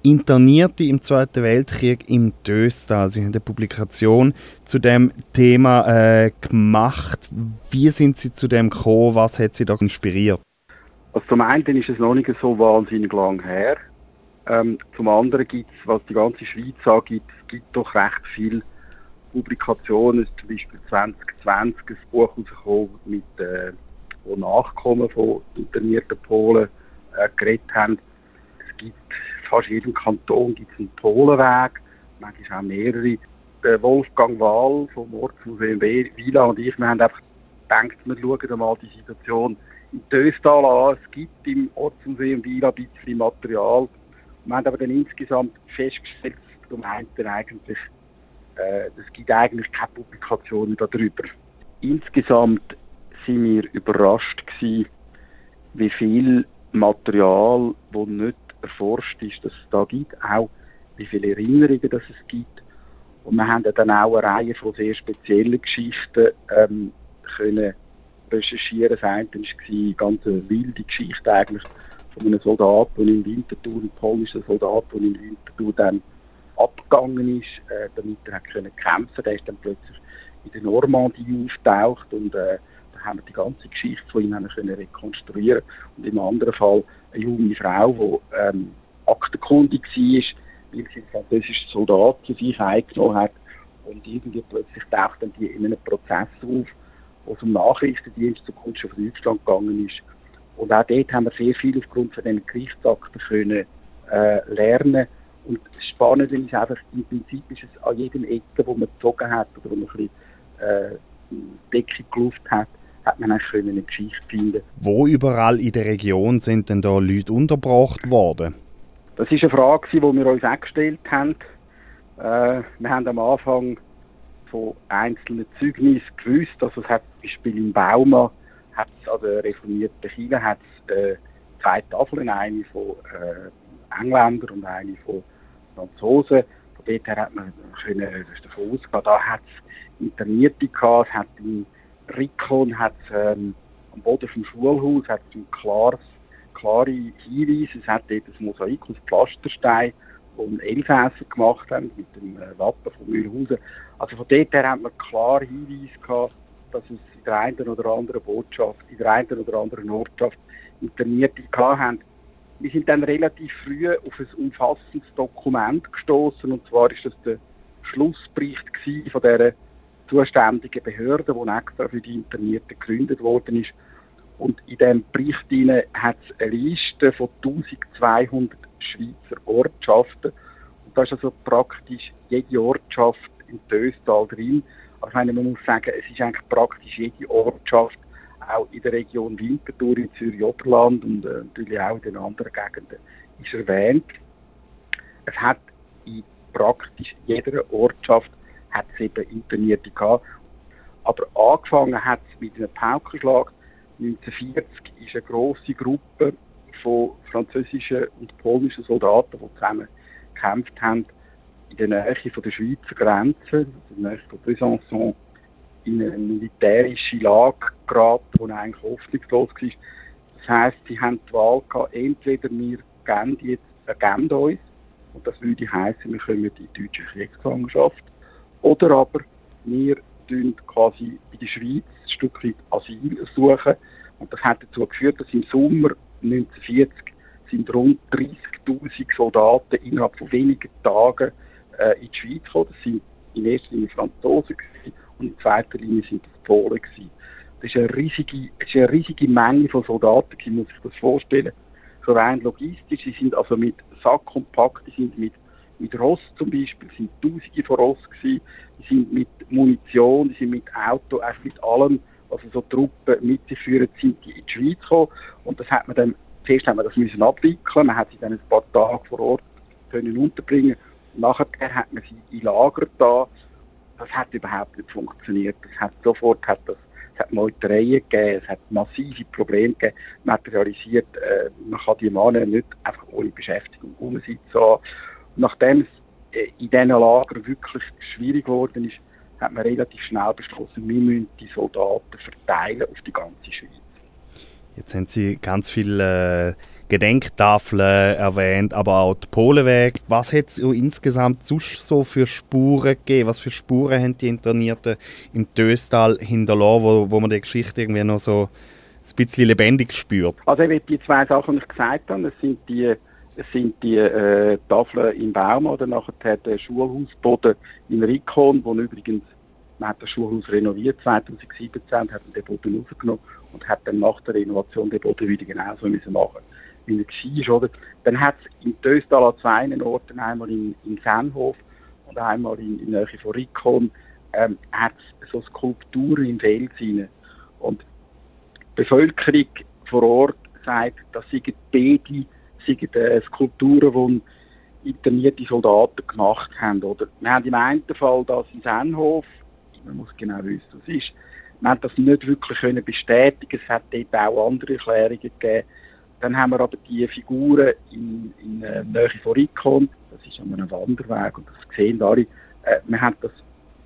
Internierte im Zweiten Weltkrieg im Döstal. Sie haben eine Publikation zu dem Thema gemacht. Wie sind Sie zu dem gekommen? Was hat Sie da inspiriert? Also zum einen ist es noch nicht so wahnsinnig lang her. Zum anderen gibt es, was die ganze Schweiz angeht, es gibt doch recht viele Publikationen. Es ist zum Beispiel 2020 ein Buch herausgekommen, wo Nachkommen von internierten Polen geredet haben. Es gibt fast in jedem Kanton gibt's einen Polenweg, manchmal auch mehrere. Der Wolfgang Wahl vom Ortsmuseum Wila und ich, wir haben einfach gedacht, wir schauen einmal die Situation im Döstal an. Es gibt im Ortsmuseum Wila ein bisschen Material. Wir haben aber dann insgesamt festgestellt, es gibt eigentlich keine Publikationen darüber. Insgesamt sind wir überrascht gewesen, wie viel Material, das nicht erforscht ist, dass es da gibt, auch wie viele Erinnerungen dass es gibt. Und wir haben dann auch eine Reihe von sehr speziellen Geschichten können recherchieren. Das eine war eine ganz wilde Geschichte eigentlich von einem Soldat, der in Winterthur, ein polnischer Soldat, der in Winterthur dann abgegangen ist, damit er kämpfen konnte. Der ist dann plötzlich in der Normandie auftaucht und da haben wir die ganze Geschichte von ihm können rekonstruieren. Und im anderen Fall eine junge Frau, die aktenkundig war, weil sie einen französischen Soldat für sich eingenommen hat und irgendwie plötzlich taucht dann die in einem Prozess auf, wo es um Nachrichtendienst zur Kunst von Deutschland gegangen ist. Und auch dort haben wir sehr viel aufgrund von diesen Gerichtsakten können lernen. Und das Spannende ist einfach, im Prinzip ist es an jedem Ecke, wo man gezogen hat oder wo man ein bisschen Deckung geluft hat, hat man eigentlich eine Geschichte finden. Wo überall in der Region sind denn da Leute untergebracht worden? Das ist eine Frage, die wir uns auch gestellt haben. Wir haben am Anfang von einzelnen Zeugnissen gewusst, also es hat zum Beispiel in Bauma, an der reformierten Kirche, hat es zwei Tafeln, eine von Engländern und eine von Franzosen. Von dort her hat man davon ausgehen, da hat es Internierte gehabt, es hat in Rikon, hat es am Boden vom Schulhaus, hat es ein klare Hinweise, es hat dort ein Mosaik aus Pflasterstein, das ein Elsässer gemacht haben, mit dem Wappen von Mühlhausen. Also von dort her hat man klare Hinweise gehabt, dass es in der einen oder anderen Botschaft, in der einen oder anderen Ortschaft Internierte gehabt haben. Wir sind dann relativ früh auf ein umfassendes Dokument gestoßen, und zwar ist das der Schlussbericht von dieser zuständigen Behörde, die extra für die Internierten gegründet worden ist. Und in diesem Bericht hat es eine Liste von 1200 Schweizer Ortschaften. Und da ist also praktisch jede Ortschaft im Döstal drin. Also ich meine, man muss sagen, es ist eigentlich praktisch jede Ortschaft auch in der Region Winterthur, in Zürich-Oberland und natürlich auch in den anderen Gegenden ist erwähnt. Es hat in praktisch jeder Ortschaft hat es eben Internierte gehabt. Aber angefangen hat es mit einem Paukenschlag. 1940 ist eine grosse Gruppe von französischen und polnischen Soldaten, die zusammen gekämpft haben, in der Nähe von der Schweizer Grenze, in der Nähe von Besançon, in eine militärische Lage geraten, die eigentlich hoffnungslos war. Das heisst, sie haben die Wahl gehabt, entweder wir geben uns, und das würde heissen, wir kommen in die deutsche Kriegsgefangenschaft, oder aber wir tun quasi in der Schweiz ein Stück weit Asyl suchen. Und das hat dazu geführt, dass im Sommer 1940 sind rund 30'000 Soldaten innerhalb von wenigen Tagen in die Schweiz gekommen. Das sind in erster Linie Franzosen und in zweiter Linie sind das Polen gewesen. Das ist eine riesige Menge von Soldaten, man muss sich das vorstellen. So rein logistisch, sie sind also mit Sack und Pack, die sind mit Ross zum Beispiel, sind Tausende von Ross gewesen, die sind mit Munition, die sind mit Auto, einfach mit allem, was so Truppen mit sich führen, sind die in die Schweiz gekommen. Und das hat man dann, zuerst haben wir das müssen abwickeln, man hat sie dann ein paar Tage vor Ort können unterbringen. Nachher hat man sie in Lager da. Das hat überhaupt nicht funktioniert. Es hat Meutereien gegeben, es hat massive Probleme gegeben, materialisiert. Man kann die Männer nicht einfach ohne Beschäftigung rumsitzen haben. Nachdem es in diesen Lagern wirklich schwierig geworden ist, hat man relativ schnell beschlossen, wir müssen die Soldaten verteilen auf die ganze Schweiz. Jetzt haben Sie ganz viele Gedenktafeln erwähnt, aber auch die Polenwege. Was hat es insgesamt sonst so für Spuren gegeben? Was für Spuren haben die Internierten im Töstal hinterlassen, wo man die Geschichte irgendwie noch so ein bisschen lebendig spürt? Also ich will die zwei Sachen, die ich gesagt habe, es sind die Tafeln im Baum oder nachher der Schulhausboden in Rikon, wo übrigens, man hat das Schulhaus renoviert 2017, hat den Boden rausgenommen und hat dann nach der Renovation den Boden wieder genauso müssen machen, wie er war. Oder? Dann hat es in Töstal an zwei Orten, einmal in Senhof und einmal in Nähe von Rikon, hat es so Skulpturen im Fels rein. Und die Bevölkerung vor Ort sagt, das seien beide Skulpturen, die internierte Soldaten gemacht haben. Oder? Wir haben im einen Fall das in Senhof, man muss genau wissen, was es ist. Wir haben das nicht wirklich bestätigen. Es hat dort auch andere Erklärungen gegeben. Dann haben wir aber die Figuren in Nähe von Rikon, das ist an einem Wanderweg und das sehen alle. Wir haben das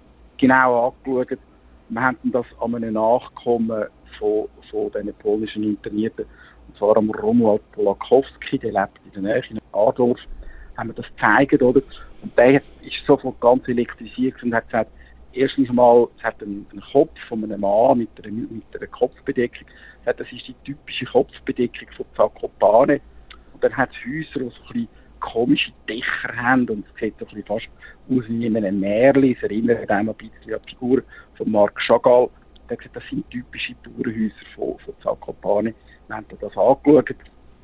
genau angeschaut. Wir haben das an einem Nachkommen von diesen polnischen Internierten, und zwar am Romuald Polakowski, der lebt in der Nähe, in Adorf, haben wir das gezeigt, oder? Und der ist sofort ganz elektrisiert und hat gesagt, erstens mal, es hat einen Kopf von einem Mann mit einer Kopfbedeckung. Das ist die typische Kopfbedeckung von Zakopane. Und dann hat es Häuser, die so ein bisschen komische Dächer haben und es sieht so ein bisschen fast aus wie in einem Märchen. Es erinnert einmal ein bisschen an die Figur von Marc Chagall. Der hat gesagt, das sind typische Bauernhäuser von Zakopane. Wir haben das angeschaut.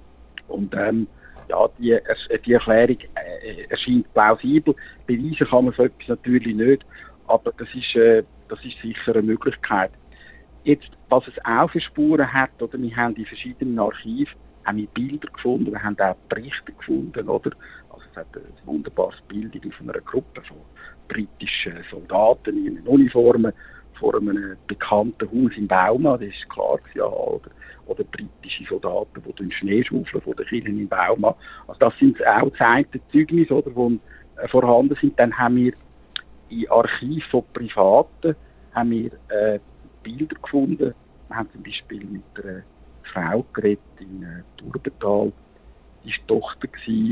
Und die Erklärung erscheint plausibel. Beweisen kann man so etwas natürlich nicht. Aber das ist sicher eine Möglichkeit. Jetzt, was es auch für Spuren hat, oder wir haben in verschiedenen Archiven haben wir Bilder gefunden, wir haben auch Berichte gefunden, oder? Also es hat ein wunderbares Bild von einer Gruppe von britischen Soldaten in Uniformen vor einem bekannten Haus in Bauma, das ist klar gewesen, oder britische Soldaten, die den Schnee schaufeln von den Kirchen in Bauma. Also das sind auch Zeugnisse, oder, die vorhanden sind. Dann haben wir in Archiven von Privaten haben wir Bilder gefunden. Wir haben zum Beispiel mit einer Frau geredet in Turbental. Die war Tochter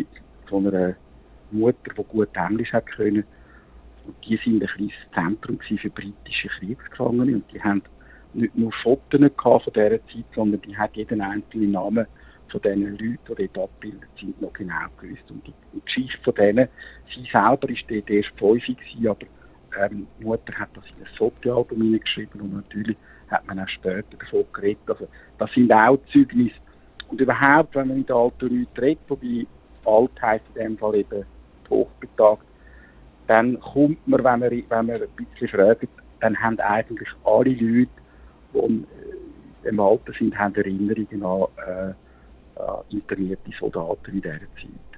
von einer Mutter, die gut Englisch hat können. Und die sind ein kleines Zentrum für britische Kriegsgefangene. Und die haben nicht nur Fotos von dieser Zeit, sondern die hat jeden einzelnen Namen von diesen Leuten, die dort abgebildet sind, noch genau gewusst. Und die Geschichte von denen, sie selber war dort erst 5 gewesen, aber die Mutter hat das in ein Fotoalbum hineingeschrieben und natürlich hat man auch später davon geredet. Also, das sind auch Zeugnisse. Und überhaupt, wenn man mit alten Leuten redet, wobei alt heisst in dem Fall eben hochbetagt, dann kommt man, wenn man ein bisschen fragt, dann haben eigentlich alle Leute, die im Alter sind, haben Erinnerungen an internierte Soldaten in dieser Zeit.